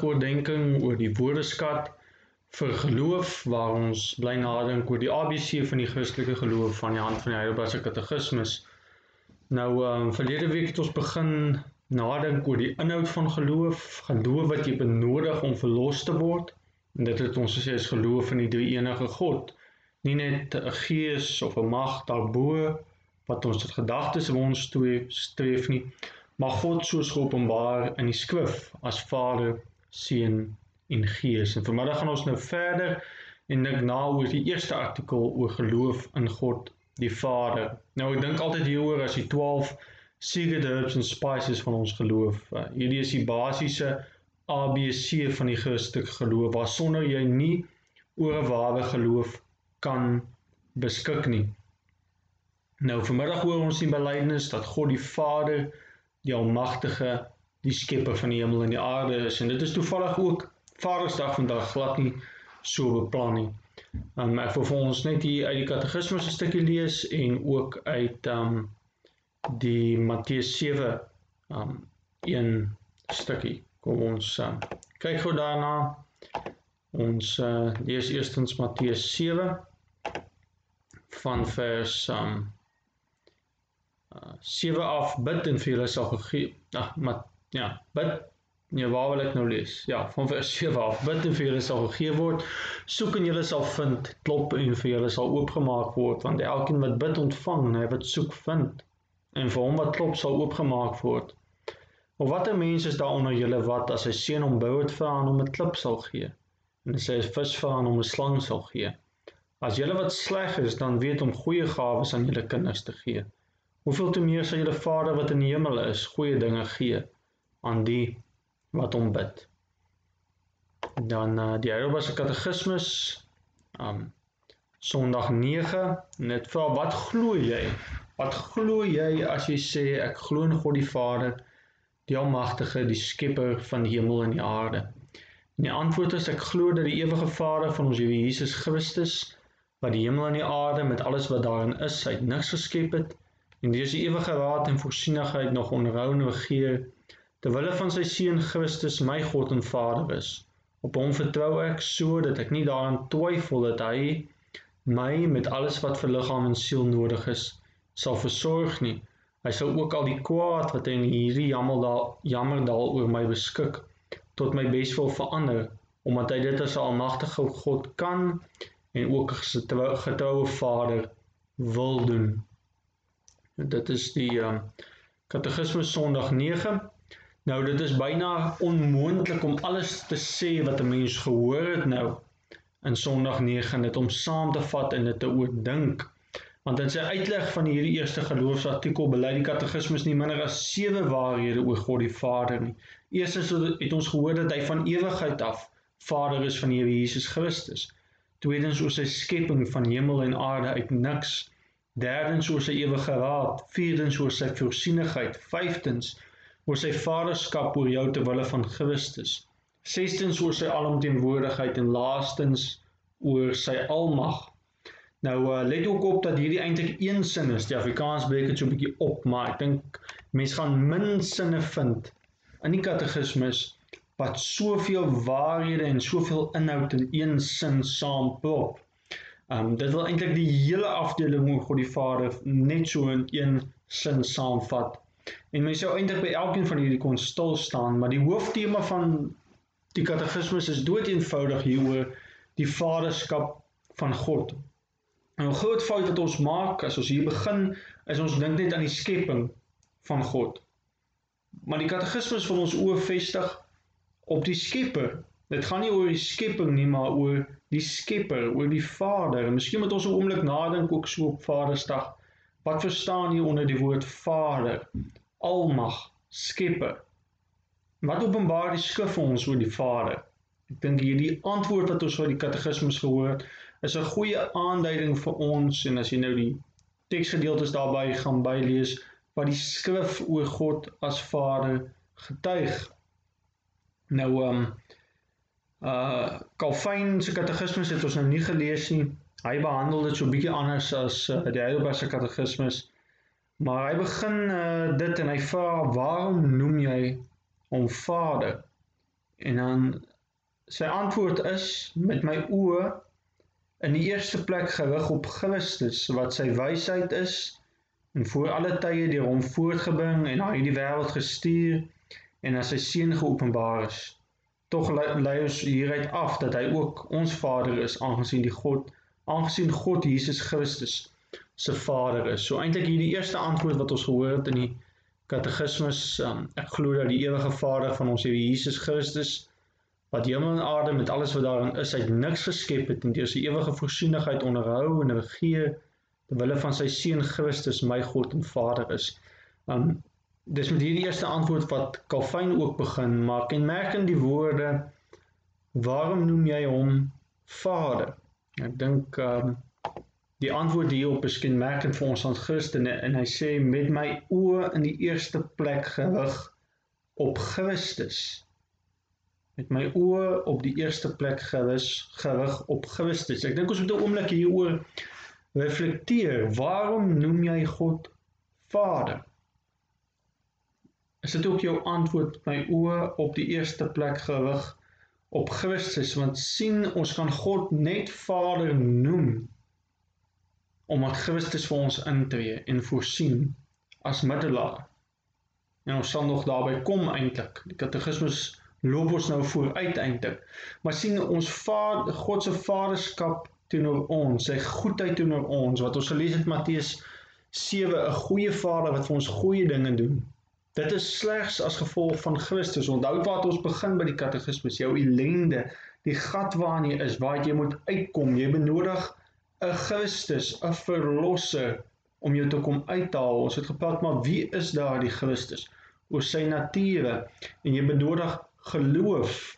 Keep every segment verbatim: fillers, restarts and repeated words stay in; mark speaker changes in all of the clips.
Speaker 1: vinnige oordenking oor die woordeskat vir geloof, waar ons bly nadink oor die A B C van die Christelike geloof van die hand van die Heidelbergse Katekismes. Nou, um, verlede week het ons begin nadink oor die inhoud van geloof, geloof wat jy benodig om verlos te word, en dit het ons gesê is geloof in die drie-enige God, nie net 'n gees of 'n mag daarbo, wat ons tot gedagtes by ons streef nie, maar God soos geopenbaar in die skrif, as Vader, Seun en Gees. En vanmiddag gaan ons nou verder, en dink na oor die eerste artikel oor geloof in God, die Vader. Nou, ek dink altyd hieroor as die twaalf secret herbs and spices van ons geloof. Uh, hierdie is die basiese A B C van die Christelike geloof, waar sonder jy nie oor 'n ware geloof kan beskik nie. Nou, vanmiddag hoor ons die belydenis dat God die Vader, die Almagtige, die skepper van die hemel en die aarde is, en dit is toevallig ook Vadersdag vandag glad nie so beplan nie. Um, ek wil vir ons net hier uit die Katekismes 'n stukkie lees, en ook uit um, die Matteus sewe um, een stukkie. Kom ons um, kyk gou daarna. Ons uh, lees eerstens Matteus sewe van vers um, uh, sewe af, bid en vir julle sal gegee, ach, maar, ja, bid, nee, waar wil ek nou lees? Ja, van vers sewe af, bid en vir julle sal gegee word, soek en julle sal vind, klop en vir julle sal oopgemaak word, want elkeen wat bid ontvang, en hy wat soek vind, en vir hom wat klop sal oopgemaak word. Of wat 'n mens is daar onder julle wat, as sy seun hom brood vra en hom 'n klip sal gee, en as hy 'n vis vra en hom 'n slang sal gee. As julle wat sleg is, dan weet om goeie gawes aan julle kinders te gee. Hoeveel te meer sal julle Vader wat in die hemel is, goeie dinge gee aan die wat hom bid. Dan uh, die Heidelbergse Katekismes, um, Sondag nege, en dit vra, wat glo jy? Wat glo jy as jy sê, ek glo in God die Vader, die Almagtige, die skepper van die hemel en die aarde? En die antwoord is, ek glo dat die ewige Vader van ons Here Jesus Christus, wat die hemel en die aarde met alles wat daarin is, uit niks geskep het, en deur sy ewige raad en voorsienigheid nog onderhou en regeer, terwille van sy Seun Christus my God en Vader is. Op hom vertrou ek so, dat ek nie daaraan twyfel dat hy my met alles wat vir liggaam en siel nodig is, sal versorg nie. Hy sal ook al die kwaad wat hy in hierdie jammerdal, jammerdal oor my beskik, tot my beswil verander, omdat hy dit as 'n almagtige God kan, en ook as 'n getroue Vader wil doen. Dit is die um, Katekismes Sondag nege. Nou, dit is byna onmoontlik om alles te sê wat 'n mens gehoor het nou in Sondag nege, en dit om saam te vat en dit te oordink. Want in sy uitleg van hierdie eerste geloofsartikel bely die Katekismes nie minder as sewe waarhede oor God die Vader nie. Eerstens het ons gehoor dat hy van ewigheid af Vader is van die Here Jesus Christus. Tweedens oor sy skepping van hemel en aarde uit niks. Derdens oor sy ewige raad. Vierdens oor sy voorsienigheid. Vyftens oor sy vaderskap oor jou terwille van Christus. Sestens oor sy alomteenwoordigheid, en laastens oor sy almag. Nou, uh, let ook op dat hierdie eintlik een sin is. Die Afrikaans breek het so 'n bietjie op, maar ek dink mense gaan min sinne vind in die Katekismes wat soveel waarhede en soveel inhoud in een sin saamprop. Um, dit wil eintlik die hele afdeling oor God die Vader net so in een sin saamvat. En mense sou eintlik by elkeen van hierdie kon stil staan, maar die hooftema van die Katekismes is doodeenvoudig hieroor die vaderskap van God. En 'n groot fout wat ons maak as ons hier begin, is ons dink net aan die skepping van God. Maar die Katekismes wil ons oë vestig op die skepper. Dit gaan nie oor die skepping nie, maar oor die skepper, oor die Vader. En miskien moet ons 'n oomblik nadink ook so op Vadersdag. Wat verstaan hier onder die woord Vader, almag, skepper? Wat openbaar die skrif vir ons oor die Vader? Ek dink hierdie antwoord wat ons uit die Katekismes gehoor het, is 'n goeie aanduiding vir ons, en as jy nou die teksgedeeltes daarby gaan bylees, wat die skrif oor God as Vader getuig. Nou, um, uh, Calvin se Katekismes het ons nou nie gelees nie. Hy behandel dit so 'n bietjie anders as uh, die Heidelbergse Katekismes, maar hy begin uh, dit en hy vra, waarom noem jy hom Vader? En dan, sy antwoord is, met my oë, in die eerste plek gerig op Christus, wat sy wysheid is, en voor alle tye deur hom voortgebring en na hierdie wêreld gestuur, en as sy seun geopenbaar is. Tog lei ons hieruit af dat hy ook ons Vader is, aangesien die God, aangesien God Jesus Christus se Vader is. So eintlik hier die eerste antwoord wat ons gehoor het in die katekismus, um, ek glo dat die ewige Vader van ons Here Jesus Christus, wat hemel en aarde met alles wat daarin is, uit niks geskep het en deur sy ewige voorsienigheid onderhou en regeer, terwille van sy seun Christus, my God en Vader is. Um, dis met hierdie eerste antwoord wat Calvijn ook begin, maar kenmerkend die woorde, waarom noem jy hom Vader? Ek dink, um, die antwoord hierop is kenmerkend vir ons as Christene, en hy sê, met my oë in die eerste plek gerig op Christus. Met my oë op die eerste plek gerig, gerig op Christus. Ek dink ons moet 'n oomblik hieroor reflekteer. Waarom noem jy God Vader? Is dit ook jou antwoord, my oë op die eerste plek gerig op Christus? Want sien, ons kan God net Vader noem, omdat Christus vir ons intree en voorsien as middelaar. En ons sal nog daarby kom eintlik. Die katekismus loop ons nou vooruit eintlik. Maar sien, ons vader, God se vaderskap teenoor ons, sy goedheid teenoor ons, wat ons gelees het Matteus sewe, 'n goeie Vader wat vir ons goeie dinge doen. Dit is slegs as gevolg van Christus. Onthou wat ons begin by die katekismus, jou ellende, die gat waarin jy is, waar jy moet uitkom. Jy benodig 'n Christus, 'n verlosser, om jou te kom uithaal. Ons het gepraat, maar wie is daar die Christus? Oor sy nature, en jy benodig geloof.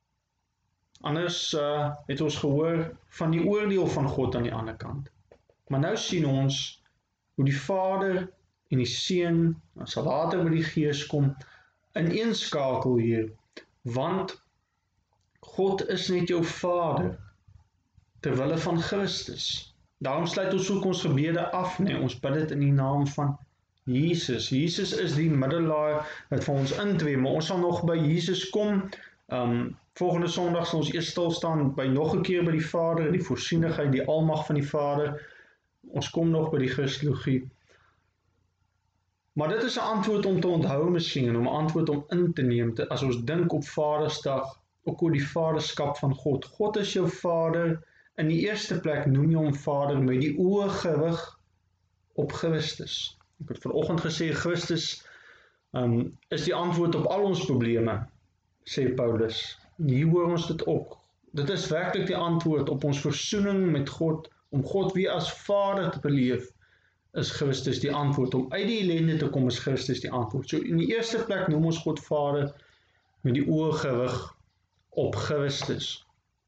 Speaker 1: Anders uh, het ons gehoor van die oordeel van God aan die ander kant. Maar nou sien ons hoe die Vader en die Seun, en sal later by die Gees kom, ineenskakel hier, want God is net jou Vader, terwille van Christus. Daarom sluit ons ook ons gebede af, nee, ons bid dit in die naam van Jesus. Jesus is die middelaar wat vir ons intree, maar ons sal nog by Jesus kom. Um, volgende Sondag sal ons eers stil staan by nog 'n keer by die Vader, die voorsienigheid, die almag van die Vader. Ons kom nog by die Christologie. Maar dit is 'n antwoord om te onthou miskien, en om 'n antwoord om in te neem, te, as ons dink op Vadersdag, ook oor die vaderskap van God. God is jou Vader. In die eerste plek noem jy hom Vader met die oë gerig op Christus. Ek het vanoggend gesê, Christus um, is die antwoord op al ons probleme, sê Paulus. En hier hoor ons dit ook. Dit is werklik die antwoord op ons versoening met God, om God weer as Vader te beleef, is Christus die antwoord. Om uit die ellende te kom, is Christus die antwoord. So in die eerste plek noem ons God Vader met die oë gerig op Christus.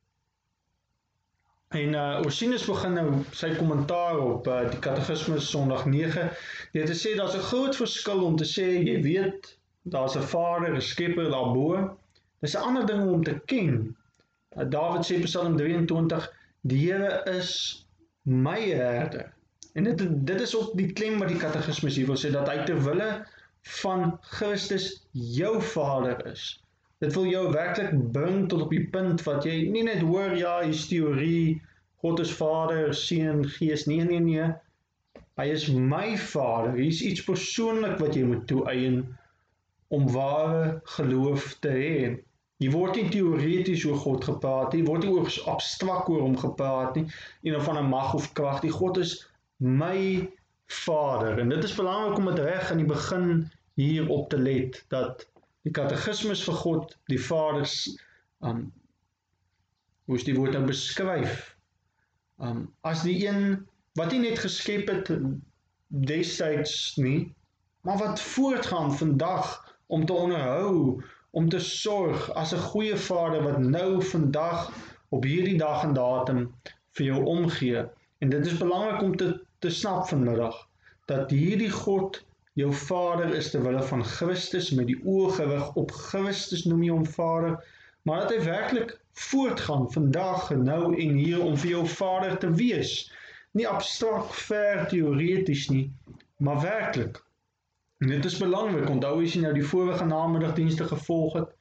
Speaker 1: En uh, Ursinus begin nou sy kommentaar op uh, die katekismus Sondag nege, deur te sê, daar's 'n groot verskil om te sê, jy weet, daar's 'n Vader, 'n Skepper daarbo. Dis 'n ander ding om te ken. Uh, Dawid sê Psalm drie en twintig, die Here is my herder. En dit, dit is ook die klem wat die katekismus hier wil sê, dat hy terwille van Christus jou Vader is. Dit wil jou werklik bring tot op die punt wat jy nie net hoor, ja, hier is theorie, God is Vader, Seun, Gees, nee, nee, nee. Hy is my Vader. Hier is iets persoonlik wat jy moet toeëien om ware geloof te hê. Hier word nie teoreties oor God gepraat nie, word nie oor abstrakt oor hom gepraat nie, en of van 'n mag of krag nie. God is my Vader. En dit is belangrik om dit reg in die begin hier op te let, dat die katekismus vir God, die Vader, um, hoe is die woord nou beskryf, um, as die een wat nie net geskep het destyds nie, maar wat voortgaan vandag om te onderhou, om te sorg as 'n goeie Vader wat nou vandag op hierdie dag en datum vir jou omgee. En dit is belangrik om te, te snap vanmiddag, dat hierdie God jou Vader is terwille van Christus, met die oë gerig op Christus noem jy hom Vader, maar dat hy werklik voortgaan vandag, nou en hier, om vir jou Vader te wees. Nie abstrakt, ver, teoreties nie, maar werklik. En dit is belangrik, onthou as jy nou die vorige namiddagdienste gevolg het,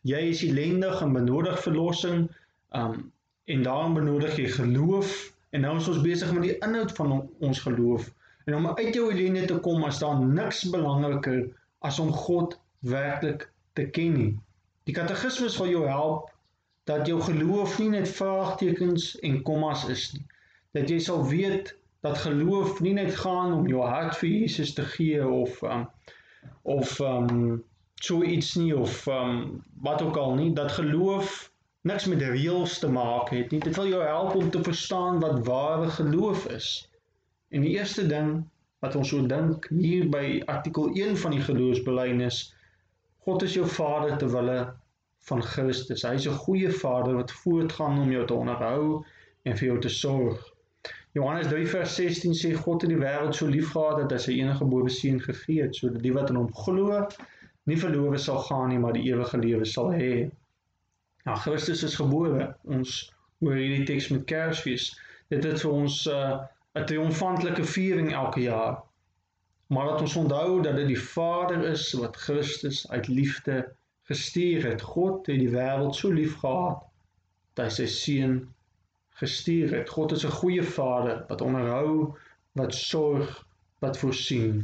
Speaker 1: jy is ellendig en benodig verlossing, um, en daarom benodig jy geloof, en nou is ons besig met die inhoud van ons geloof, en om uit jou ellende te kom, is daar niks belangriker as om God werklik te ken nie. Die katekismes wil jou help, dat jou geloof nie net vraagtekens en kommas is nie, dat jy sal weet, dat geloof nie net gaan om jou hart vir Jesus te gee, of, um, of um, so iets nie, of um, wat ook al nie, dat geloof niks met reëls te maak het nie. Dit wil jou help om te verstaan wat ware geloof is. En die eerste ding wat ons so dink hier by artikel een van die geloofsbelijdenis, God is jou Vader ter wille van Christus. Hy is 'n goeie Vader wat voortgaan om jou te onderhou en vir jou te sorg. Johannes drie vers sestien sê, God het die wêreld so lief gehad dat hy sy enige gebore seun gegee het, sodat die wat in hom glo, nie verlore sal gaan nie, maar die ewige lewe sal hê. Nou, Christus is gebore. Ons hoor hierdie teks met Kersfees. Dit is vir ons 'n uh, triomfantelike viering elke jaar. Maar dat ons onthou dat dit die Vader is wat Christus uit liefde gestuur het. God het die wêreld so lief gehad dat hy sy seun gestuur het. God is 'n goeie Vader wat onderhou, wat sorg, wat voorsien.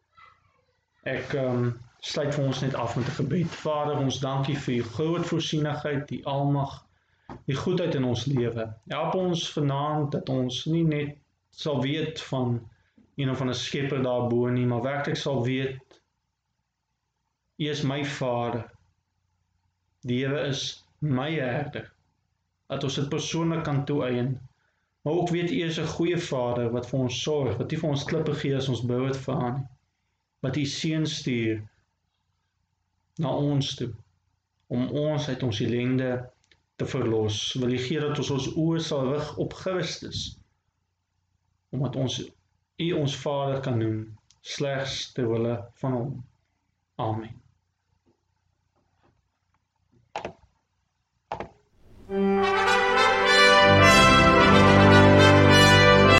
Speaker 1: Ek um, sluit vir ons net af met 'n gebed. Vader, ons dankie vir u groot voorsienigheid, die almag, die goedheid in ons lewe. Help ons vanaand dat ons nie net sal weet van een of ander skepper daarbo nie, maar werklik sal weet, u is my Vader. Die Here is my herder. Dat ons dit persoonlik kan toeëien. Maar ook weet u is 'n goeie Vader wat vir ons sorg, wat u vir ons klippe gee as ons bou het vir aan. Wat u seun stuur na ons toe, om ons uit ons ellende te verlos. Wil u gee dat ons ons oë sal rig op Christus, omdat ons u ons Vader kan noem, slegs ter wille van hom. Amen.